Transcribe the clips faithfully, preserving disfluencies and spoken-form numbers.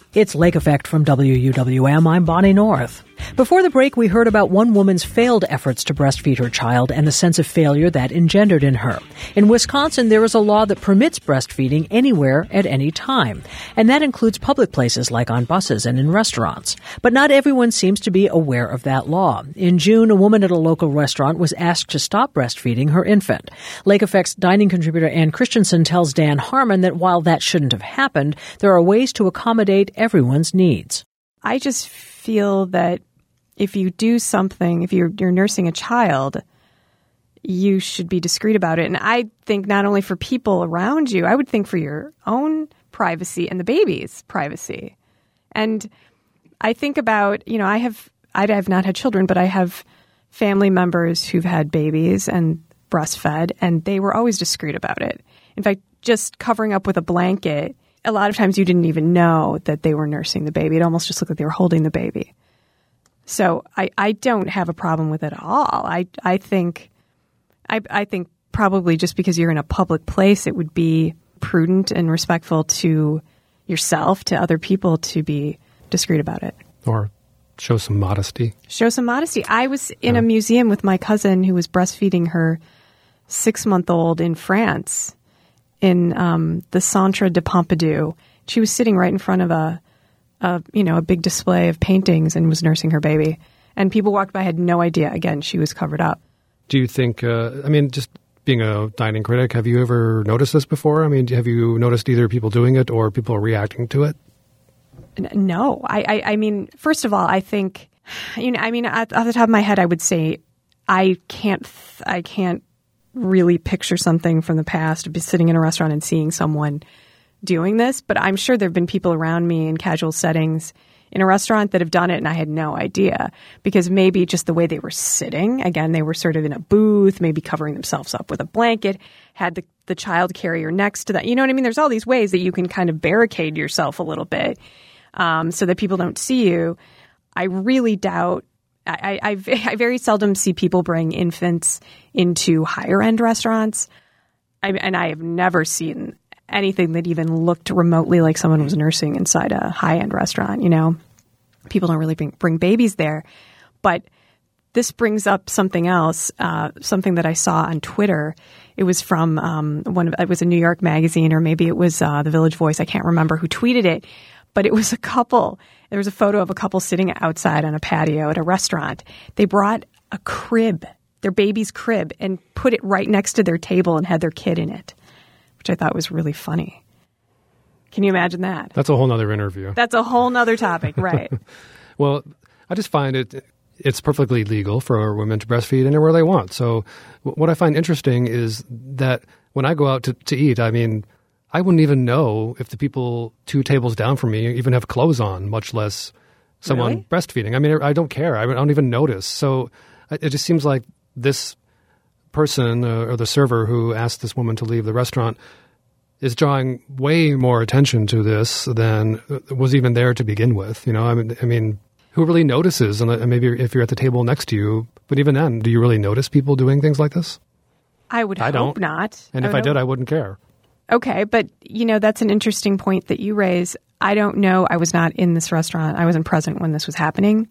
It's Lake Effect from W U W M. I'm Bonnie North. Before the break, we heard about one woman's failed efforts to breastfeed her child and the sense of failure that engendered in her. In Wisconsin, there is a law that permits breastfeeding anywhere at any time, and that includes public places like on buses and in restaurants. But not everyone seems to be aware of that law. In June, a woman at a local restaurant was asked to stop breastfeeding her infant. Lake Effect's dining contributor Ann Christensen tells Dan Harmon that while that shouldn't have happened, there are ways to accommodate everyone's needs. I just feel that if you do something, if you're, you're nursing a child, you should be discreet about it. And I think not only for people around you, I would think for your own privacy and the baby's privacy. And I think about, you know, I have, I have not had children, but I have family members who've had babies and breastfed, and they were always discreet about it. In fact, just covering up with a blanket, a lot of times you didn't even know that they were nursing the baby. It almost just looked like they were holding the baby. So I, I don't have a problem with it at all. I I think I I think probably just because you're in a public place, it would be prudent and respectful to yourself, to other people, to be discreet about it. Or show some modesty. Show some modesty. I was in yeah. a museum with my cousin who was breastfeeding her six-month-old in France in um, the Centre de Pompidou. She was sitting right in front of a A, you know, a big display of paintings and was nursing her baby. And people walked by, had no idea. Again, she was covered up. Do you think, uh, I mean, just being a dining critic, have you ever noticed this before? I mean, have you noticed either people doing it or people reacting to it? No. I, I, I mean, first of all, I think, you know, I mean, off the top of my head, I would say I can't, I can't really picture something from the past of sitting in a restaurant and seeing someone doing this, but I'm sure there have been people around me in casual settings in a restaurant that have done it, and I had no idea, because maybe just the way they were sitting, again, they were sort of in a booth, maybe covering themselves up with a blanket, had the, the child carrier next to that. You know what I mean? There's all these ways that you can kind of barricade yourself a little bit um, so that people don't see you. I really doubt, I, I, I very seldom see people bring infants into higher-end restaurants, I, and I have never seen anything that even looked remotely like someone was nursing inside a high-end restaurant. You know, people don't really bring, bring babies there. But this brings up something else, uh, something that I saw on Twitter. It was from um, one of, it was a New York magazine, or maybe it was uh, the Village Voice. I can't remember who tweeted it, but it was a couple. There was a photo of a couple sitting outside on a patio at a restaurant. They brought a crib, their baby's crib, and put it right next to their table and had their kid in it, which I thought was really funny. Can you imagine that? That's a whole nother interview. That's a whole nother topic, right? Well, I just find it it's perfectly legal for women to breastfeed anywhere they want. So what I find interesting is that when I go out to, to eat, I mean, I wouldn't even know if the people two tables down from me even have clothes on, much less someone really? breastfeeding. I mean, I don't care. I don't even notice. So it just seems like this person uh, or the server who asked this woman to leave the restaurant is drawing way more attention to this than was even there to begin with. You know, I mean, I mean, who really notices? And maybe if you're at the table next to you, but even then, do you really notice people doing things like this? I would I hope don't. not. And I if I did, hope. I wouldn't care. Okay, but you know, that's an interesting point that you raise. I don't know. I was not in this restaurant. I wasn't present when this was happening.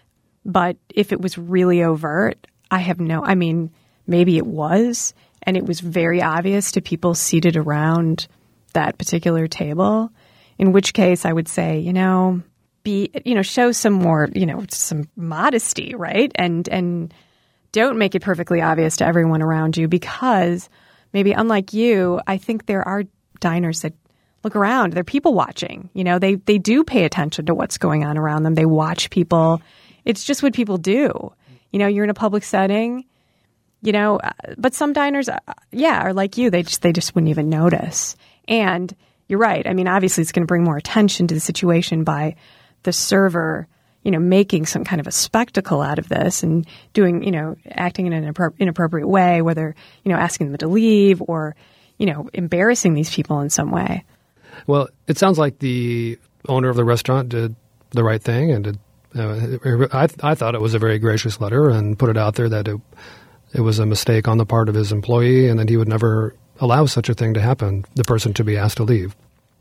But if it was really overt, I have no, I mean, maybe it was, and it was very obvious to people seated around that particular table, in which case I would say, you know, be, you know, show some more, you know, some modesty, right? And, and don't make it perfectly obvious to everyone around you, because maybe unlike you, I think there are diners that look around. They're people watching, you know, they, they do pay attention to what's going on around them. They watch people. It's just what people do. You know, you're in a public setting, you know, but some diners, yeah, are like you. They just, they just wouldn't even notice. And you're right. I mean, obviously it's going to bring more attention to the situation by the server, you know, making some kind of a spectacle out of this and doing, you know, acting in an inappro- inappropriate way, whether, you know, asking them to leave or, you know, embarrassing these people in some way. Well, it sounds like the owner of the restaurant did the right thing, and did, uh, I, I thought it was a very gracious letter and put it out there that it, it was a mistake on the part of his employee and that he would never allow such a thing to happen, the person to be asked to leave.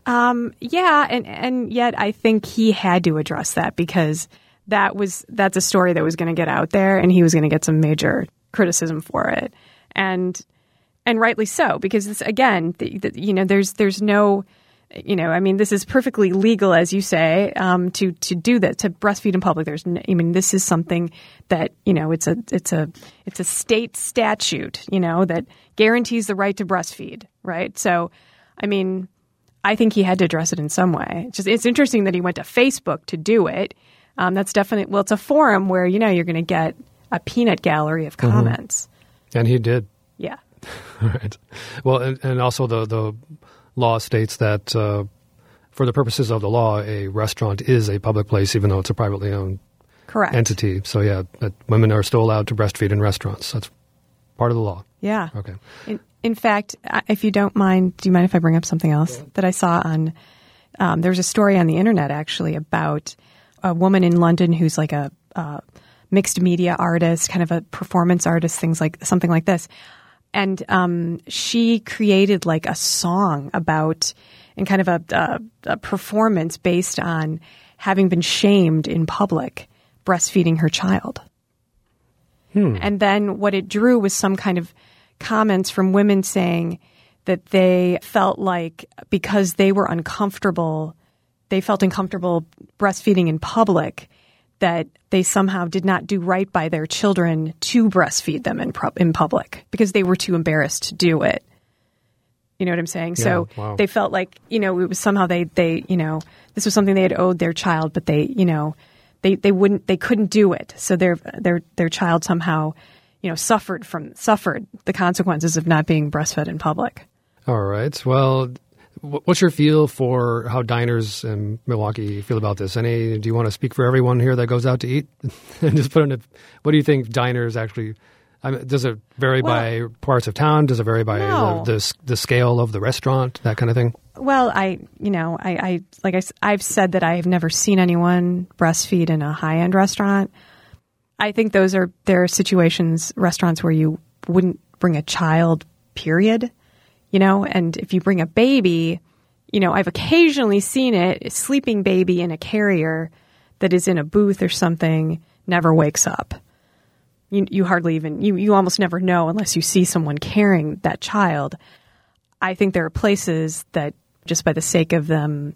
Um, yeah, and, and yet I think he had to address that because that was that's a story that was going to get out there, and he was going to get some major criticism for it, and and rightly so, because this, again, the, the, you know, there's there's no, you know, I mean, this is perfectly legal, as you say, um, to to do that, to breastfeed in public. There's, no, I mean, this is something that, you know, it's a it's a it's a state statute, you know, that guarantees the right to breastfeed, right? So, I mean, I think he had to address it in some way. It's just it's interesting that he went to Facebook to do it. Um, that's definitely, well, it's a forum where, you know, you're going to get a peanut gallery of comments. Mm-hmm. And he did. Yeah. Right. Well, and, and also the, the law states that uh, for the purposes of the law, a restaurant is a public place, even though it's a privately owned Correct. entity. So, yeah, that women are still allowed to breastfeed in restaurants. That's part of the law. Yeah. Okay. In, in fact, if you don't mind, do you mind if I bring up something else yeah. that I saw on, um, there's a story on the internet actually about a woman in London who's like a uh, mixed media artist, kind of a performance artist, things like something like this. And um, she created like a song about and kind of a, a, a performance based on having been shamed in public breastfeeding her child. Hmm. And then what it drew was some kind of comments from women saying that they felt like because they were uncomfortable, they felt uncomfortable breastfeeding in public, that they somehow did not do right by their children to breastfeed them in, pro- in public because they were too embarrassed to do it. You know what I'm saying? Yeah, so wow. They felt like, you know, it was somehow they, they, you know, this was something they had owed their child, but they, you know, they, they wouldn't, they couldn't do it. So their, their, their child somehow, you know, suffered from, suffered the consequences of not being breastfed in public. All right. Well, what's your feel for how diners in Milwaukee feel about this? Any? Do you want to speak for everyone here that goes out to eat? And just put in a, what do you think diners actually, I mean, does it vary well, by parts of town? Does it vary by no. the, the the scale of the restaurant, that kind of thing? Well, I, you know, I, I like I, I've said that I have never seen anyone breastfeed in a high-end restaurant. I think those are, there are situations, restaurants where you wouldn't bring a child, period. You know, and if you bring a baby, you know, I've occasionally seen it, a sleeping baby in a carrier that is in a booth or something, never wakes up. You, you hardly even, you, you almost never know unless you see someone carrying that child. I think there are places that just by the sake of them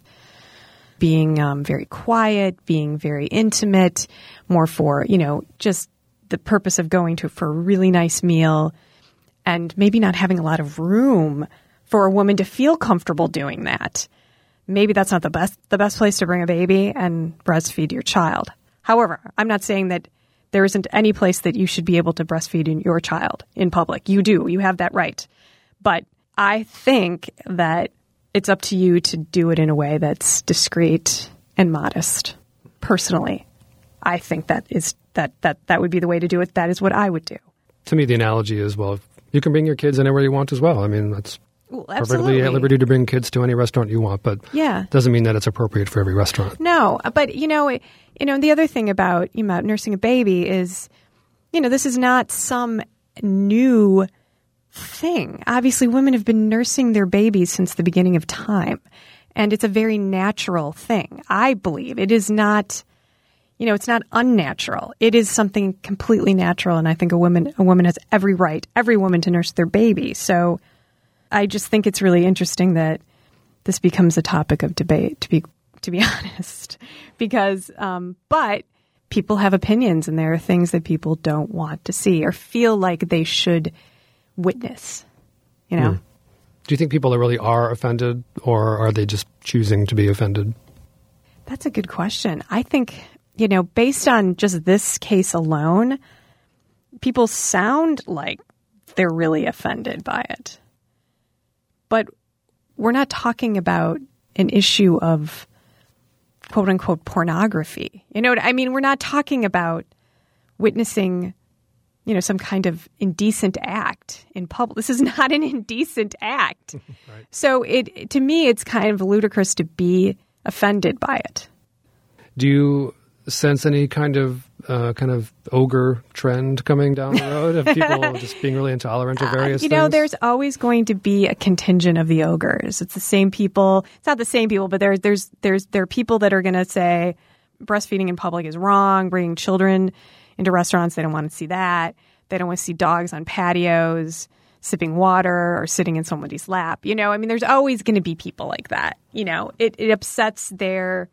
being um, very quiet, being very intimate, more for, you know, just the purpose of going to for a really nice meal, and maybe not having a lot of room for a woman to feel comfortable doing that. Maybe that's not the best the best place to bring a baby and breastfeed your child. However, I'm not saying that there isn't any place that you should be able to breastfeed in your child in public. You do. You have that right. But I think that it's up to you to do it in a way that's discreet and modest. Personally, I think that is that that that would be the way to do it. That is what I would do. To me, the analogy is, well, you can bring your kids anywhere you want as well. I mean, that's well, perfectly at liberty to bring kids to any restaurant you want, but yeah. doesn't mean that it's appropriate for every restaurant. No, but you know, you know, the other thing about you know nursing a baby is, you know, this is not some new thing. Obviously, women have been nursing their babies since the beginning of time, and it's a very natural thing. I believe it is not. You know, it's not unnatural. It is something completely natural, and I think a woman a woman has every right, every woman, to nurse their baby. So I just think it's really interesting that this becomes a topic of debate, to be to be honest, because um, but people have opinions, and there are things that people don't want to see or feel like they should witness. You know. Mm. Do you think people really are offended, or are they just choosing to be offended? That's a good question. I think. You know, based on just this case alone, people sound like they're really offended by it. But we're not talking about an issue of quote unquote pornography. You know what I mean? We're not talking about witnessing, you know, some kind of indecent act in public. This is not an indecent act. Right. So it to me, it's kind of ludicrous to be offended by it. Do you sense any kind of uh, kind of ogre trend coming down the road of people just being really intolerant of various uh, you know, things? There's always going to be a contingent of the ogres. It's the same people. It's not the same people, but there, there's there's there are people that are going to say breastfeeding in public is wrong. Bringing children into restaurants, they don't want to see that. They don't want to see dogs on patios sipping water or sitting in somebody's lap. You know, I mean, there's always going to be people like that. You know, it, it upsets their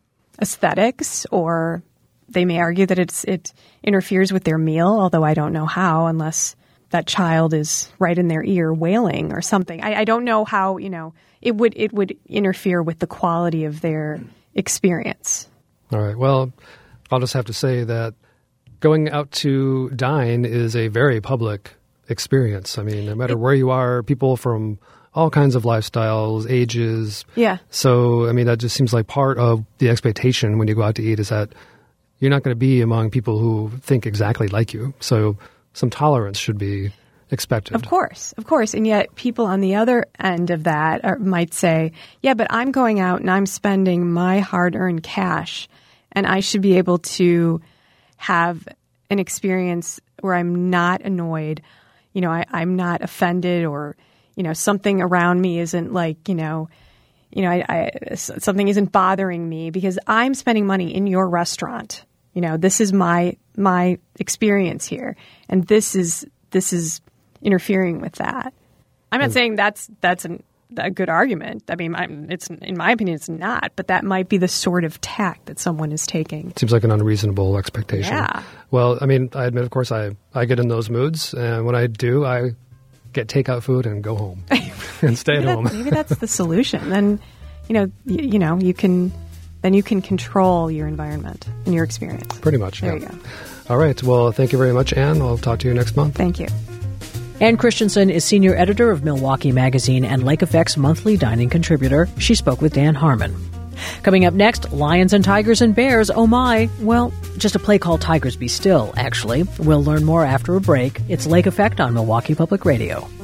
aesthetics, or they may argue that it's it interferes with their meal, although I don't know how, unless that child is right in their ear wailing or something. I, I don't know how, you know, it would it would interfere with the quality of their experience. All right. Well, I'll just have to say that going out to dine is a very public experience. I mean, no matter where you are, people from all kinds of lifestyles, ages. Yeah. So, I mean, that just seems like part of the expectation when you go out to eat is that you're not going to be among people who think exactly like you. So some tolerance should be expected. Of course, of course. And yet people on the other end of that are, might say, yeah, but I'm going out and I'm spending my hard-earned cash, and I should be able to have an experience where I'm not annoyed. You know, I, I'm not offended, or, you know, something around me isn't like, you know, you know, I, I, something isn't bothering me because I'm spending money in your restaurant. You know, this is my my experience here, and this is this is interfering with that. I'm not and, saying that's that's an, a good argument. I mean, I'm, it's in my opinion, it's not. But that might be the sort of tack that someone is taking. Seems like an unreasonable expectation. Yeah. Well, I mean, I admit, of course, I, I get in those moods, and when I do, I get takeout food and go home and stay at home. Maybe that's the solution. Then, you know, you, you know, you can then you can control your environment and your experience. Pretty much. There yeah. you go. All right. Well, thank you very much, Anne. I'll talk to you next month. Thank you. Anne Christensen is senior editor of Milwaukee Magazine and Lake Effect's monthly dining contributor. She spoke with Dan Harmon. Coming up next, lions and tigers and bears, oh my. Well, just a play called Tigers Be Still, actually. We'll learn more after a break. It's Lake Effect on Milwaukee Public Radio.